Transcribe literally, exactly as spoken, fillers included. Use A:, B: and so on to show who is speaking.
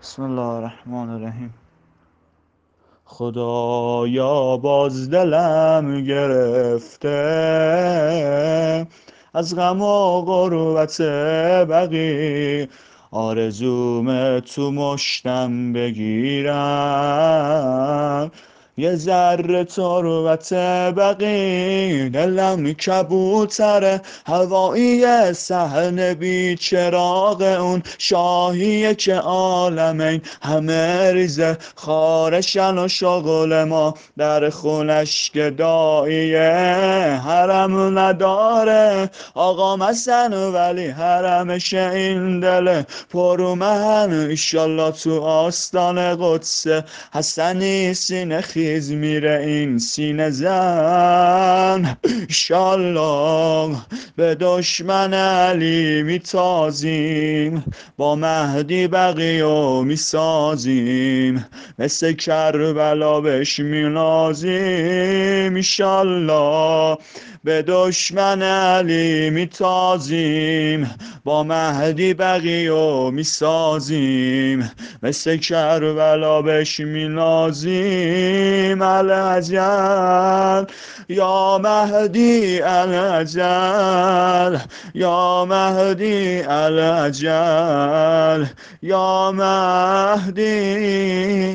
A: بسم الله الرحمن الرحیم. خدایا باز دلم گرفته از غم و غربت بقی، آرزوم تو مشتم بگیرم یه ذره تربت بقی. دلم کبوتره هوایی صحن بی چراغ اون شاهیه که عالمین همه ریزه خارشن و شغل ما در خونش گداییه. حرم نداره آقا مسن ولی حرمش این دله پرومن. ایشالله تو آستان قدس حسنی سینه خیز میره این سینه زن. ایشالله به دشمن علی میتازیم، با مهدی بقی و میسازیم، مثل کربلا بهش مینازیم. ایشالله به دشمن علی میتازیم، با مهدی بقی و میسازیم، مثل کربلا بهش مینازیم. العجل یا مهدی العجل، یا مهدی العجل، یا مهدی.